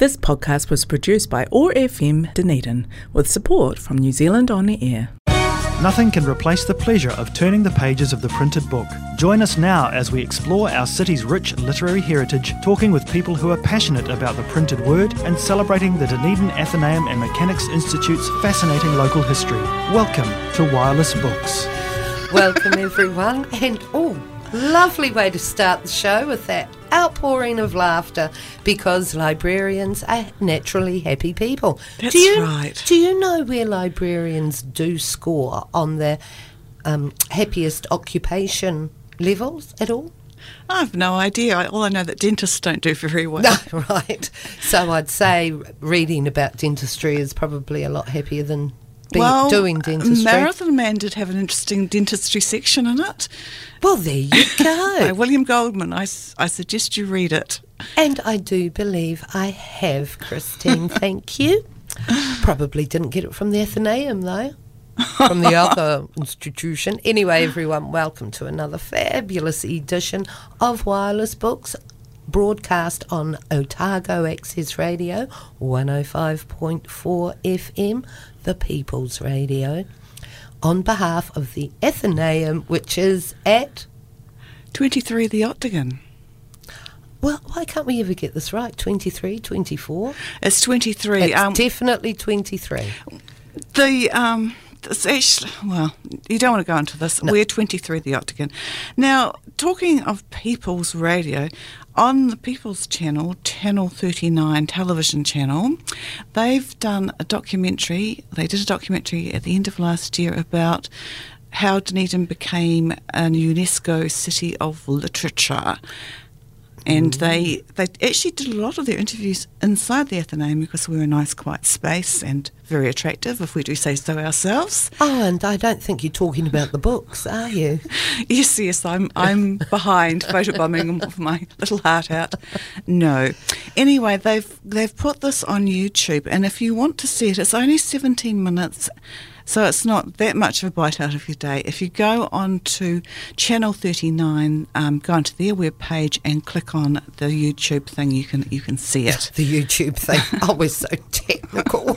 This podcast was produced by OAR FM Dunedin with support from New Zealand On Air. Nothing can replace the pleasure of turning the pages of the printed book. Join us now as we explore our city's rich literary heritage, talking with people who are passionate about the printed word and celebrating the Dunedin Athenaeum and Mechanics Institute's fascinating local history. Welcome to Wireless Books. Welcome everyone, and lovely way to start the show with that outpouring of laughter, because librarians are naturally happy people. That's right. Do you know where librarians do score on the happiest occupation levels at all? I have no idea. All I know that dentists don't do very well. No, right. So I'd say reading about dentistry is probably a lot happier than doing dentistry. Marathon Man did have an interesting dentistry section in it. Well, there you go. By William Goldman. I suggest you read it. And I do believe I have, Christine. Thank you. Probably didn't get it from the Athenaeum, though. From the other institution. Anyway, everyone, welcome to another fabulous edition of Wireless Books, broadcast on Otago Access Radio, 105.4 FM, the People's Radio, on behalf of the Athenaeum, which is at 23 The Octagon. Well, why can't we ever get this right? 23, 24? It's 23. It's definitely 23. It's actually, well, you don't want to go into this. No. We're 23 The Octagon. Now, talking of People's Radio, on the People's Channel, Channel 39 television channel, they've done a documentary. They did a documentary at the end of last year about how Dunedin became a UNESCO City of Literature. And they actually did a lot of their interviews inside the Athenaeum because we're a nice, quiet space and very attractive, if we do say so ourselves. Oh, and I don't think you're talking about the books, are you? Yes, I'm behind photobombing with my little heart out. No. Anyway, they've put this on YouTube, and if you want to see it, it's only 17 minutes. So it's not that much of a bite out of your day. If you go on to Channel 39, go onto their webpage and click on the YouTube thing, you can see it. The YouTube thing. Oh, we're so technical.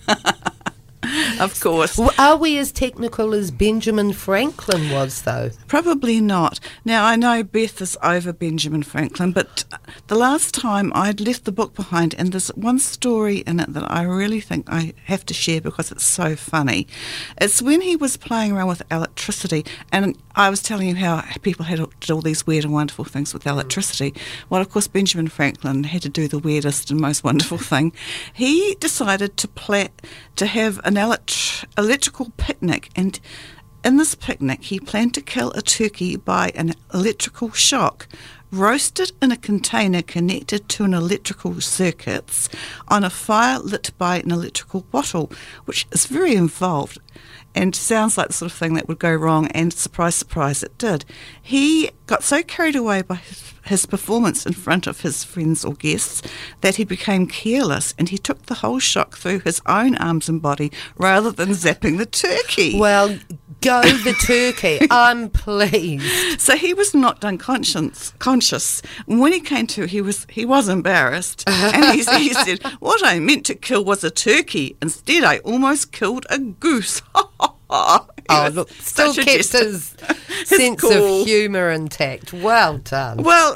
Of course. Are we as technical as Benjamin Franklin was, though? Probably not. Now, I know Beth is over Benjamin Franklin, but the last time I'd left the book behind, and there's one story in it that I really think I have to share because it's so funny. It's when he was playing around with electricity, and I was telling you how people did all these weird and wonderful things with electricity. Well, of course, Benjamin Franklin had to do the weirdest and most wonderful thing. He decided to have an electrical picnic, and in this picnic he planned to kill a turkey by an electrical shock, roasted in a container connected to an electrical circuits on a fire lit by an electrical bottle, which is very involved and sounds like the sort of thing that would go wrong, and surprise, surprise, it did. He got so carried away by his performance in front of his friends or guests that he became careless, and he took the whole shock through his own arms and body rather than zapping the turkey. Well, go the turkey. I'm pleased. So he was knocked unconscious. When he came to, he was embarrassed, and he said, "What I meant to kill was a turkey. Instead, I almost killed a goose." Look, still kept his sense of humour intact. Well done. Well,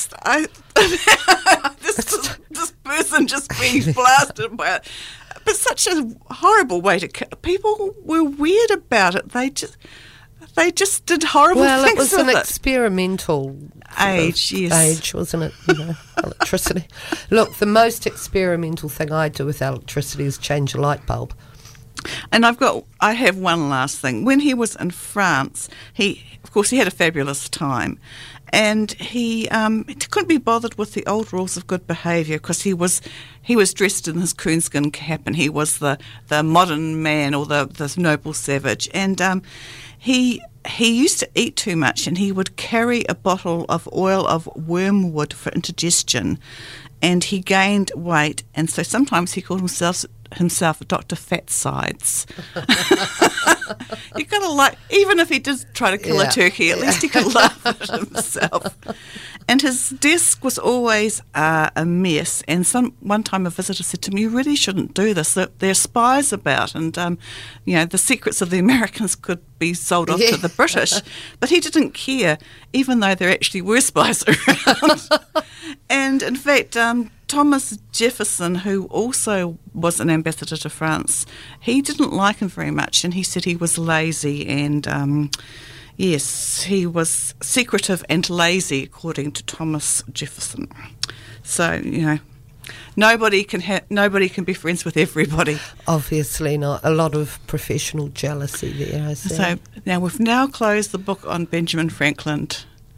this person just being blasted by it. But such a horrible way to kill. People were weird about it. They just did horrible things with it. Well, it was an experimental age, wasn't it? Electricity. Look, the most experimental thing I do with electricity is change a light bulb. And I have one last thing. When he was in France, he had a fabulous time, and he couldn't be bothered with the old rules of good behaviour because he was dressed in his coonskin cap, and he was the modern man, or the noble savage, and he used to eat too much, and he would carry a bottle of oil of wormwood for indigestion. And he gained weight, and so sometimes he called himself himself Dr. Fatsides. You gotta like, even if he did try to kill a turkey, at least he could laugh at himself. And his desk was always a mess. And one time a visitor said to me, "You really shouldn't do this. There are spies about, and the secrets of the Americans could be sold off to the British." But he didn't care, even though there actually were spies around. And in fact, Thomas Jefferson, who also was an ambassador to France, he didn't like him very much, and he said he was lazy and, yes, he was secretive and lazy, according to Thomas Jefferson. So, nobody can be friends with everybody. Obviously not. A lot of professional jealousy there, I see. So now we've now closed the book on Benjamin Franklin.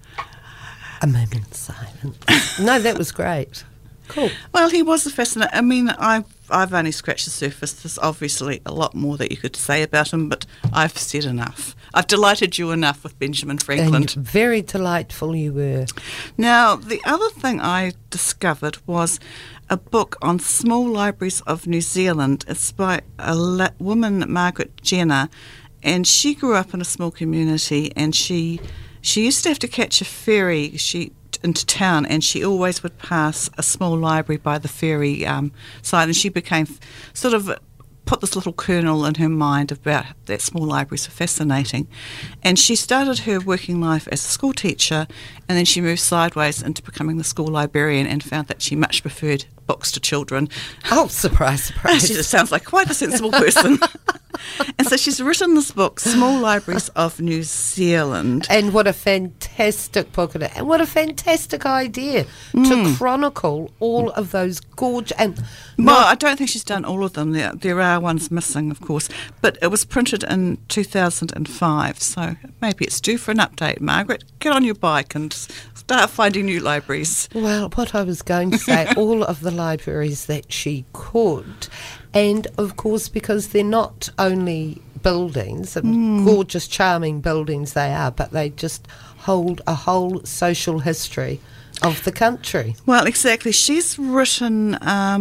A moment's silence. No, that was great. Cool. Well, he was a fascinating. I mean, I've only scratched the surface. There's obviously a lot more that you could say about him, but I've said enough. I've delighted you enough with Benjamin Franklin. And very delightful you were. Now, the other thing I discovered was a book on small libraries of New Zealand. It's by a woman, Margaret Jenner, and she grew up in a small community, and she used to have to catch a ferry into town, and she always would pass a small library by the ferry side, and she became sort of put this little kernel in her mind about that small libraries are fascinating. And she started her working life as a school teacher, and then she moved sideways into becoming the school librarian and found that she much preferred books to children. Oh, surprise, surprise. She just sounds like quite a sensible person. And so she's written this book, Small Libraries of New Zealand. And what a fantastic book it is. And what a fantastic idea to chronicle all of those gorgeous... Well, I don't think she's done all of them. There are ones missing, of course. But it was printed in 2005, so maybe it's due for an update, Margaret. Get on your bike and start finding new libraries. Well, what I was going to say, all of the libraries that she could... And, of course, because they're not only buildings, gorgeous, charming buildings they are, but they just hold a whole social history of the country. Well, exactly. She's written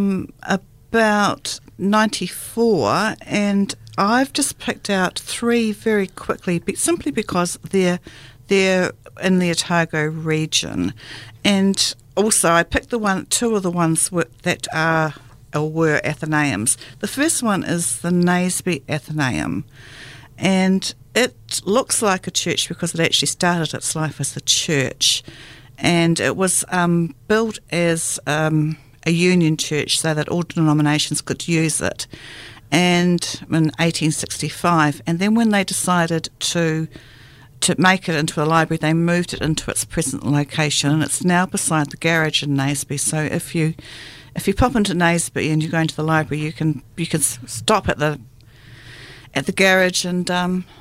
about 94, and I've just picked out 3 very quickly, simply because they're in the Otago region. And also I picked 2 of the ones that are... or were Athenaeums. The first one is the Naseby Athenaeum, and it looks like a church because it actually started its life as a church, and it was built as a union church so that all denominations could use it, and in 1865. And then when they decided to make it into a library, they moved it into its present location, and it's now beside the garage in Naseby. So if you pop into Naseby and you go into the library, you can stop at the garage and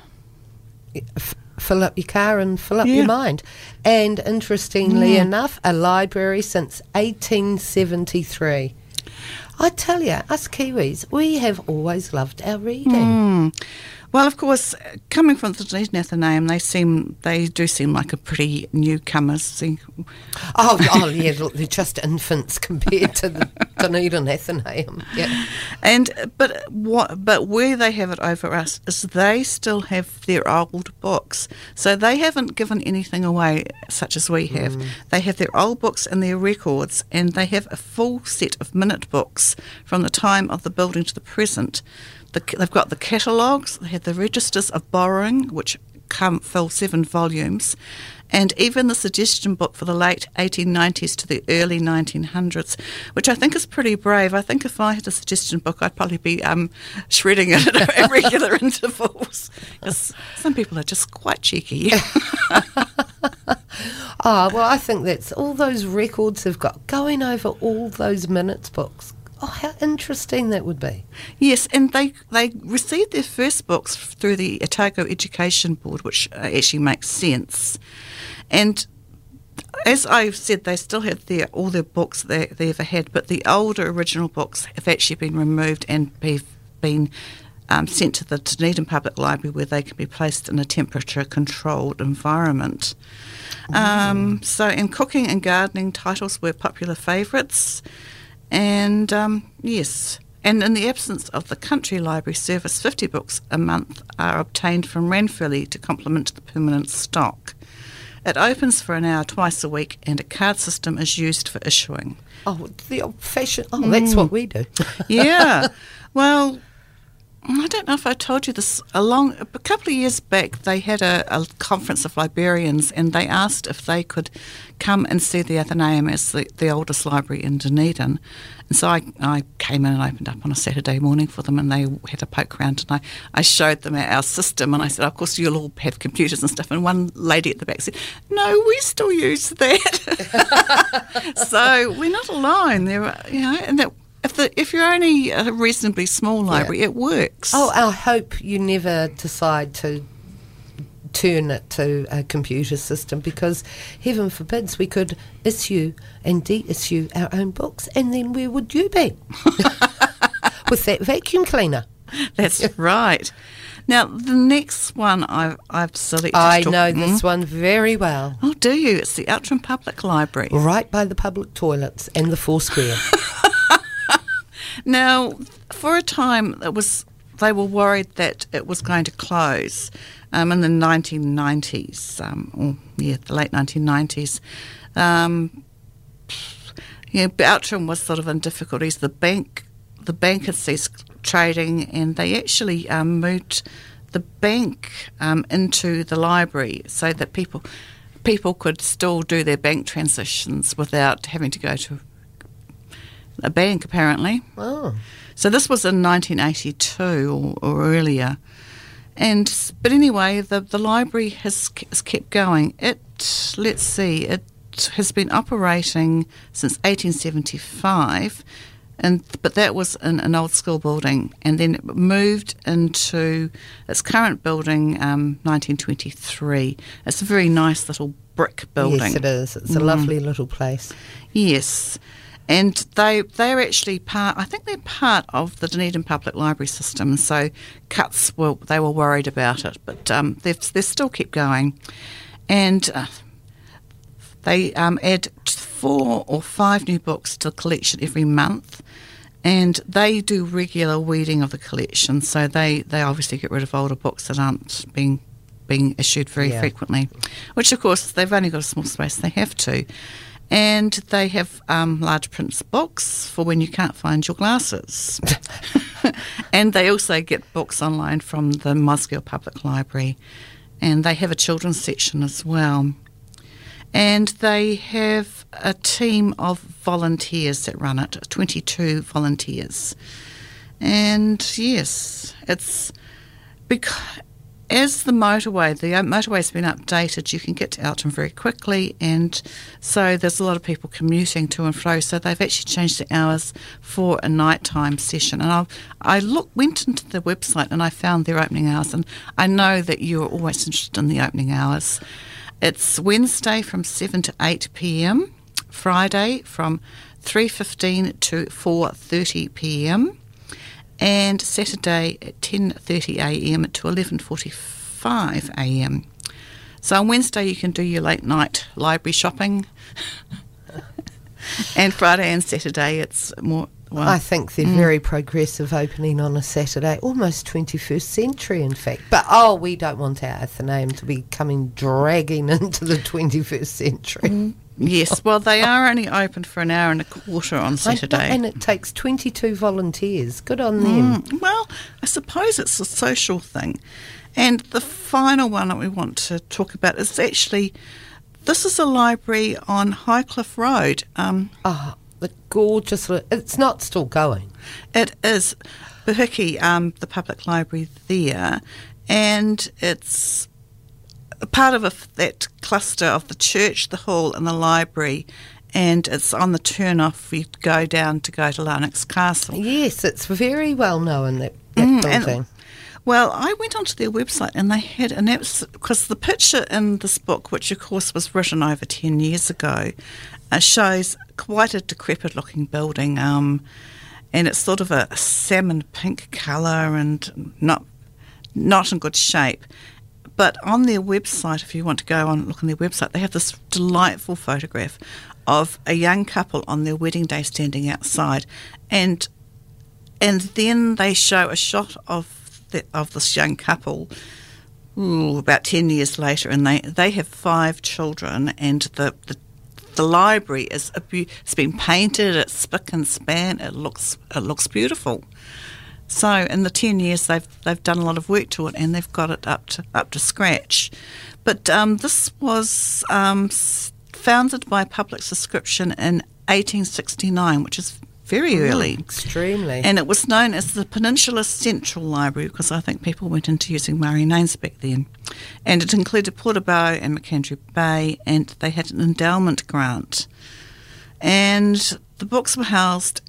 fill up your car and fill up your mind. And interestingly enough, a library since 1873. I tell you, us Kiwis, we have always loved our reading. Well, of course, coming from the Dunedin Athenaeum, they do seem like a pretty newcomers. Oh, yeah, look, they're just infants compared to the Dunedin Athenaeum. Yeah. But where they have it over us is they still have their old books, so they haven't given anything away such as we have. They have their old books and their records, and they have a full set of minute books from the time of the building to the present. They've got the catalogues, they have the registers of borrowing, which fill 7 volumes, and even the suggestion book for the late 1890s to the early 1900s, which I think is pretty brave. I think if I had a suggestion book, I'd probably be shredding it at regular intervals, because some people are just quite cheeky. Well, I think that's all those records have got, going over all those minutes books. Oh, how interesting that would be. Yes, and they received their first books through the Otago Education Board, which actually makes sense. And as I've said, they still have all their books they ever had, but the older original books have actually been removed and have been sent to the Dunedin Public Library, where they can be placed in a temperature-controlled environment. So in cooking and gardening, titles were popular favourites. And yes, And in the absence of the country library service, 50 books a month are obtained from Ranfurly to complement the permanent stock. It opens for an hour twice a week, and a card system is used for issuing. Oh, the old-fashioned... Oh, that's what we do. Yeah. Well, I don't know if I told you this. A couple of years back, they had a conference of librarians, and they asked if they could come and see the Athenaeum as the oldest library in Dunedin. And so I came in and opened up on a Saturday morning for them, and they had a poke around, and I showed them our system, and I said, of course, you'll all have computers and stuff. And one lady at the back said, no, we still use that. So we're not alone. There are, and that, if you're only a reasonably small library, it works. Oh, I hope you never decide to turn it to a computer system, because heaven forbids we could issue and de-issue our own books, and then where would you be? With that vacuum cleaner. That's right. Now, the next one I've selected. I know this one very well. Oh, do you? It's the Outram Public Library. Right by the public toilets and the Foursquare. Now, for a time, they were worried that it was going to close in the 1990s, the late 1990s. Outram was sort of in difficulties. The bank had ceased trading, and they actually moved the bank into the library so that people could still do their bank transactions without having to go to a bank, apparently. Oh. So this was in 1982 or earlier. But anyway, the library has kept going. It has been operating since 1875, but that was in an old school building, and then it moved into its current building 1923. It's a very nice little brick building. Yes, it is. It's a lovely little place. Yes. And they're actually I think they're part of the Dunedin Public Library system, so cuts, they were worried about it, but they've still kept going. And they add 4 or 5 new books to the collection every month, and they do regular weeding of the collection, so they obviously get rid of older books that aren't being issued very frequently, which of course they've only got a small space, they have to. And they have large print books for when you can't find your glasses. And they also get books online from the Mosgiel Public Library. And they have a children's section as well. And they have a team of volunteers that run it, 22 volunteers. And yes, it's because as the motorway's been updated, you can get to Outram very quickly, and so there's a lot of people commuting to and fro, so they've actually changed the hours for a nighttime session. And I went into the website and I found their opening hours, and I know that you're always interested in the opening hours. It's Wednesday from 7 to 8 p.m, Friday from 3:15 to 4:30 p.m, and Saturday at 10:30 a.m. to 11:45 a.m. So on Wednesday you can do your late night library shopping, and Friday and Saturday it's more. Well, I think they're very progressive, opening on a Saturday, almost 21st century in fact. But we don't want our Athenaeum to be dragging into the 21st century. Yes, well, they are only open for an hour and a quarter on Saturday. And it takes 22 volunteers. Good on them. Well, I suppose it's a social thing. And the final one that we want to talk about is actually, this is a library on Highcliffe Road. The gorgeous, it's not still going. It is Pōhiki, the public library there, and it's part of that cluster of the church, the hall and the library, and it's on the turn-off. You go to Larnax Castle. Yes, it's very well known, that building. Well, I went onto their website and they had because the picture in this book, which of course was written over 10 years ago, shows quite a decrepit-looking building, and it's sort of a salmon pink colour and not in good shape. But on their website, if you want to go on and look on their website, they have this delightful photograph of a young couple on their wedding day standing outside, and And then they show a shot of this young couple about 10 years later, and they have 5 children, and the library it's been painted, it's spick and span, it looks beautiful. So in the 10 years they've done a lot of work to it, and they've got it up to scratch. But this was founded by public subscription in 1869, which is very early. Extremely. And it was known as the Peninsula Central Library because I think people went into using Maori names back then. And it included Portobello and McAndrew Bay, and they had an endowment grant. And the books were housed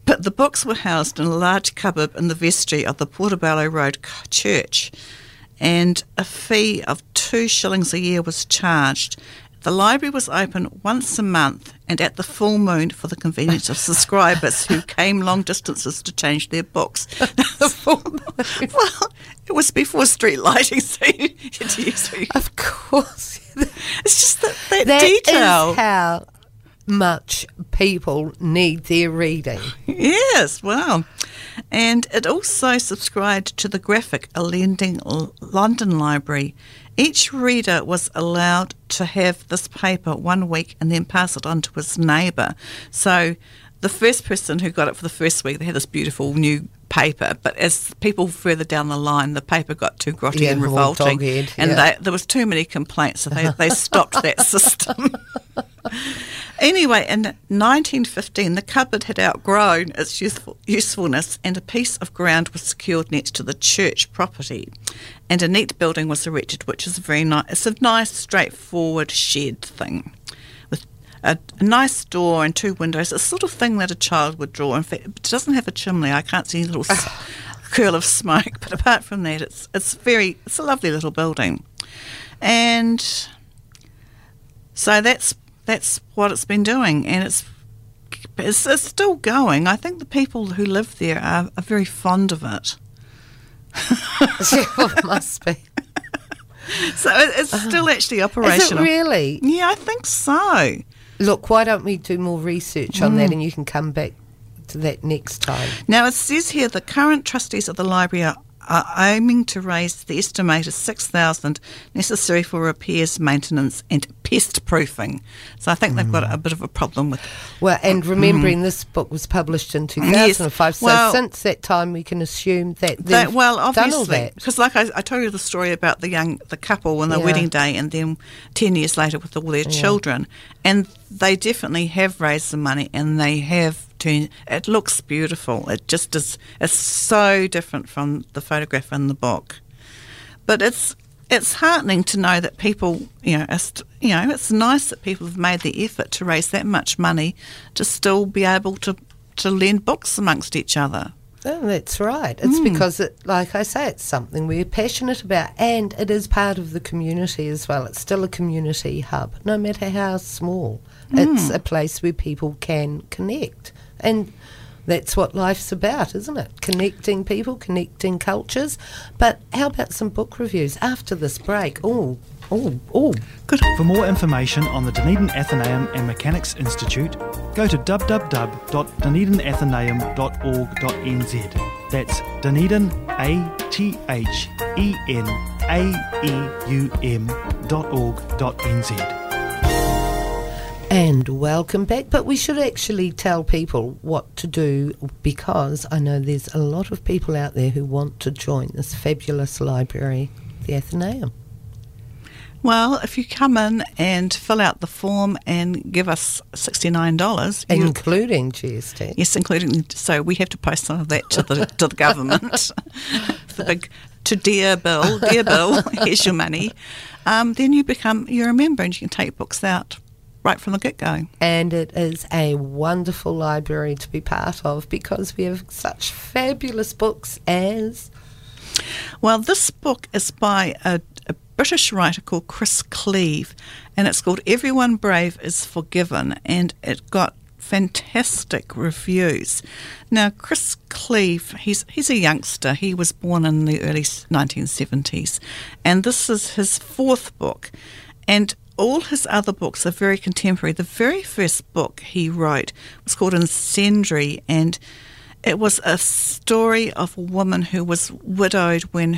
in a large cupboard in the vestry of the Portobello Road Church, and a fee of 2 shillings a year was charged. The library was open once a month and at the full moon for the convenience of subscribers who came long distances to change their books. The full moon. Well, it was before street lighting, so you had to use it. Of course. It's just that detail. Is how much people need their reading. Yes, wow. And it also subscribed to the Graphic, a leading London library. Each reader was allowed to have this paper 1 week and then pass it on to his neighbour. So the first person who got it for the first week, they had this beautiful new paper, but as people further down the line, the paper got too grotty and revolting, and there was too many complaints, so they stopped that system. Anyway, in 1915, the cupboard had outgrown its usefulness, and a piece of ground was secured next to the church property, and a neat building was erected, which is very nice. It's a nice, straightforward shed thing with a nice door and 2 windows, a sort of thing that a child would draw. In fact, it doesn't have a chimney. I can't see any little curl of smoke, but apart from that, it's a lovely little building, and so that's what it's been doing, and it's still going. I think the people who live there are very fond of it. It must be. So it's still actually operational. Is it really? Yeah, I think so. Look, why don't we do more research on that, and you can come back to that next time. Now, it says here the current trustees of the library are aiming to raise the estimated $6,000 necessary for repairs, maintenance and pest proofing. So I think they've got a bit of a problem with... Well, and remembering this book was published in 2005, yes. Well, so since that time we can assume that they've done all that. Because like I told you the story about the couple on their wedding day, and then 10 years later with all their children, and they definitely have raised the money, and they have turned... It looks beautiful. It just is. It's so different from the photograph in the book. But it's heartening to know that people, it's nice that people have made the effort to raise that much money to still be able to lend books amongst each other. Oh, that's right. It's because, like I say, it's something we're passionate about, and it is part of the community as well. It's still a community hub, no matter how small. It's a place where people can connect, and that's what life's about, isn't it? Connecting people, connecting cultures. But how about some book reviews after this break? Oh. Good. For more information on the Dunedin Athenaeum and Mechanics Institute, go to www.dunedinathenaeum.org.nz. That's Dunedin, ATHENAEUM.org.nz. And welcome back. But we should actually tell people what to do, because I know there's a lot of people out there who want to join this fabulous library, the Athenaeum. Well, if you come in and fill out the form and give us $69, including GST. Yes, including. So we have to post some of that to the government. The big dear Bill, here's your money. Then you're a member, and you can take books out right from the get-go. And it is a wonderful library to be part of, because we have such fabulous books as... Well, this book is by a British writer called Chris Cleave, and it's called Everyone Brave is Forgiven, and it got fantastic reviews. Now, Chris Cleave, he's a youngster. He was born in the early 1970s, and this is his 4th book, and all his other books are very contemporary. The very first book he wrote was called Incendiary, and It was a story of a woman who was widowed when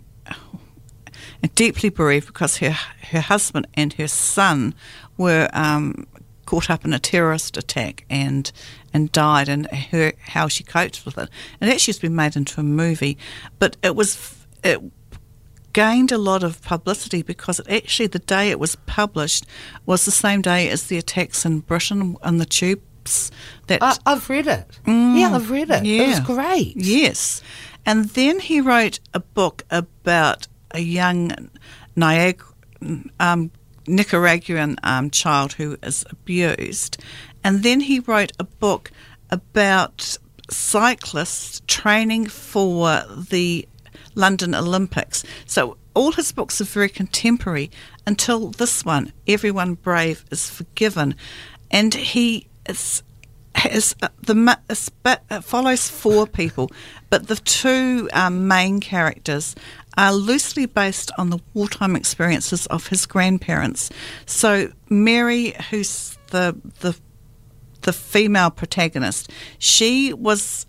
deeply bereaved because her husband and her son were caught up in a terrorist attack and died, and how she coped with it. And actually it's been made into a movie, but it gained a lot of publicity because the day it was published was the same day as the attacks in Britain on the tubes. I've read it. Yeah, I've read it. Yeah. It was great. Yes. And then he wrote a book about a young Nicaraguan child who is abused. And then he wrote a book about cyclists training for the London Olympics. So all his books are very contemporary until this one, Everyone Brave is Forgiven. And he follows four people, but the two main characters are loosely based on the wartime experiences of his grandparents. So Mary, who's the female protagonist, she is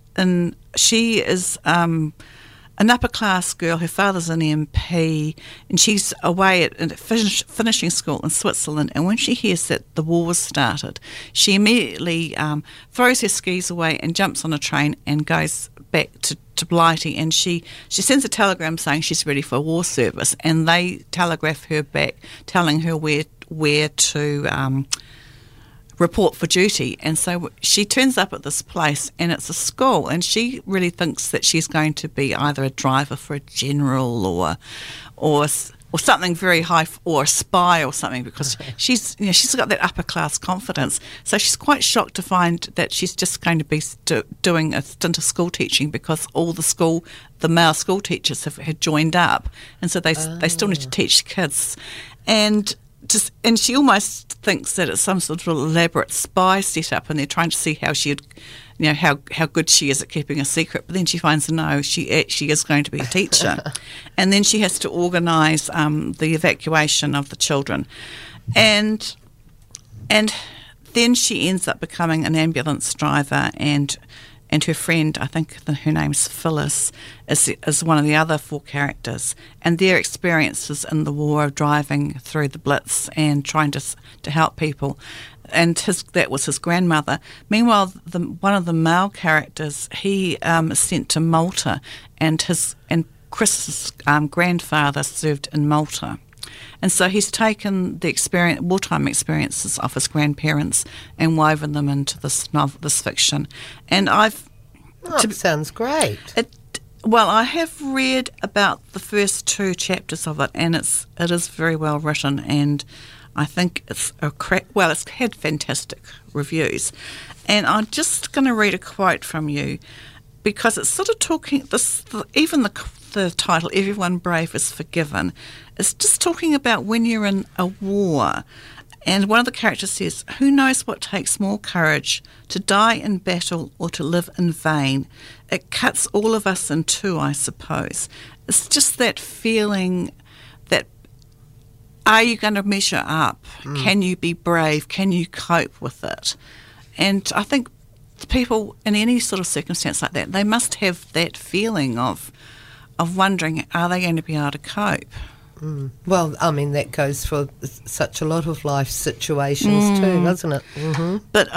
an upper class girl. Her father's an MP, and she's away at finishing school in Switzerland. And when she hears that the war was started, she immediately throws her skis away and jumps on a train and goes back to Blighty. And she sends a telegram saying she's ready for war service, and they telegraph her back telling her where to report for duty. And so she turns up at this place, and it's a school, and she really thinks that she's going to be either a driver for a general or something very high, or a spy or something, because she's got that upper class confidence. So she's quite shocked to find that she's just going to be doing a stint of school teaching, because all the male school teachers had joined up, and so they still need to teach kids. And she almost thinks that it's some sort of elaborate spy setup, and they're trying to see how how good she is at keeping a secret. But then she finds she actually is going to be a teacher, and then she has to organise the evacuation of the children, and then she ends up becoming an ambulance driver, and her friend, I think her name's Phyllis, is one of the other four characters, and their experiences in the war of driving through the Blitz and trying to help people. And that was his grandmother. Meanwhile, one of the male characters, he is sent to Malta, and Chris's grandfather served in Malta. And so he's taken the wartime experiences of his grandparents and woven them into this novel, this fiction. And sounds great. I have read about the first two chapters of it, and it is very well written, and I think it's it's had fantastic reviews. And I'm just going to read a quote from you, because it's sort of talking even the title, Everyone Brave is Forgiven, is just talking about when you're in a war. And one of the characters says, "Who knows what takes more courage, to die in battle or to live in vain? It cuts all of us in two, I suppose." It's just that feeling that, are you going to measure up? Can you be brave? Can you cope with it? And I think people in any sort of circumstance like that, they must have that feeling of wondering, are they going to be able to cope? Well, I mean, that goes for such a lot of life situations too, doesn't it? Mm-hmm. But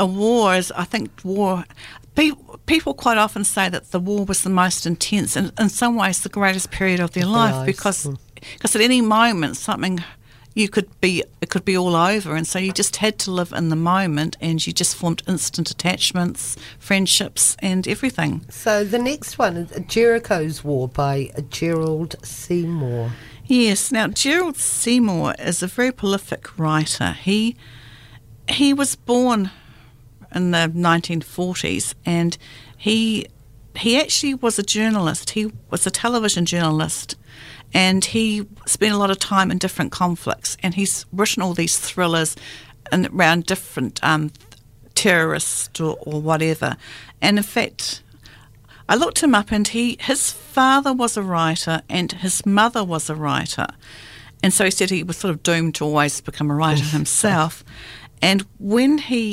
people quite often say that the war was the most intense and in some ways the greatest period of their life, because at any moment it could be all over, and so you just had to live in the moment, and you just formed instant attachments, friendships, and everything. So the next one is Jericho's War by Gerald Seymour. Yes. Now, Gerald Seymour is a very prolific writer. He was born in the 1940s, and he actually was a journalist. He was a television journalist, and he spent a lot of time in different conflicts, and he's written all these thrillers around different terrorists or whatever. And in fact, I looked him up, and his father was a writer and his mother was a writer. And so he said he was sort of doomed to always become a writer himself. And when he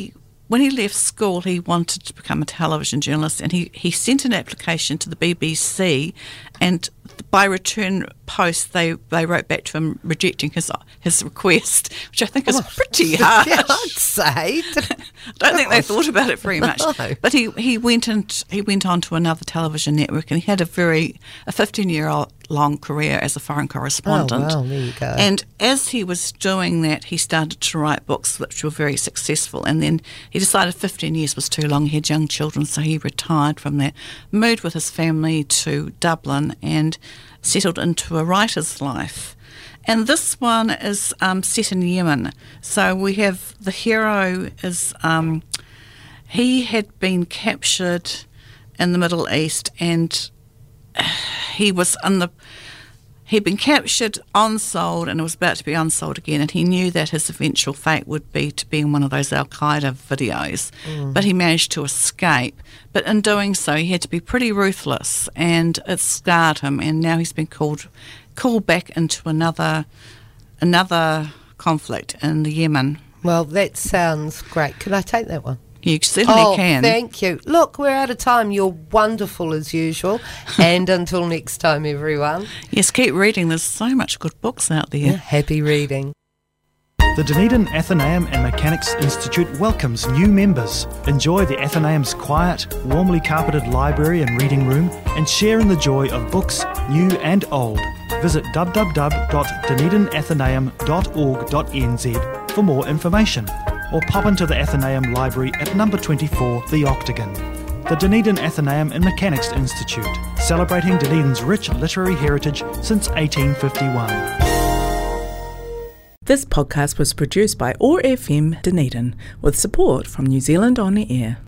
when he left school, he wanted to become a television journalist, and he sent an application to the BBC, and by return post, they wrote back to him rejecting his request, which I think is pretty harsh. Yeah, I'd say. I don't think they thought about it very much. No. But he went on to another television network, and he had a 15-year-long career as a foreign correspondent. Oh, wow, there you go. And as he was doing that, he started to write books which were very successful. And then he decided 15 years was too long. He had young children, so he retired from that, moved with his family to Dublin and settled into a writer's life. And this one is set in Yemen. So we have the hero is he had been captured in the Middle East, and he'd been captured, unsold, and it was about to be unsold again, and he knew that his eventual fate would be to be in one of those Al-Qaeda videos, but he managed to escape. But in doing so, he had to be pretty ruthless, and it scarred him, and now he's been called back into another conflict in the Yemen. Well, that sounds great. Can I take that one? You certainly can. Thank you. Look, we're out of time. You're wonderful as usual. And until next time, everyone. Yes, keep reading. There's so much good books out there. Yeah, happy reading. The Dunedin Athenaeum and Mechanics Institute welcomes new members. Enjoy the Athenaeum's quiet, warmly carpeted library and reading room, and share in the joy of books, new and old. Visit www.dunedinathenaeum.org.nz for more information, or pop into the Athenaeum Library at number 24, The Octagon. The Dunedin Athenaeum and Mechanics Institute, celebrating Dunedin's rich literary heritage since 1851. This podcast was produced by OAR FM Dunedin with support from New Zealand On the Air.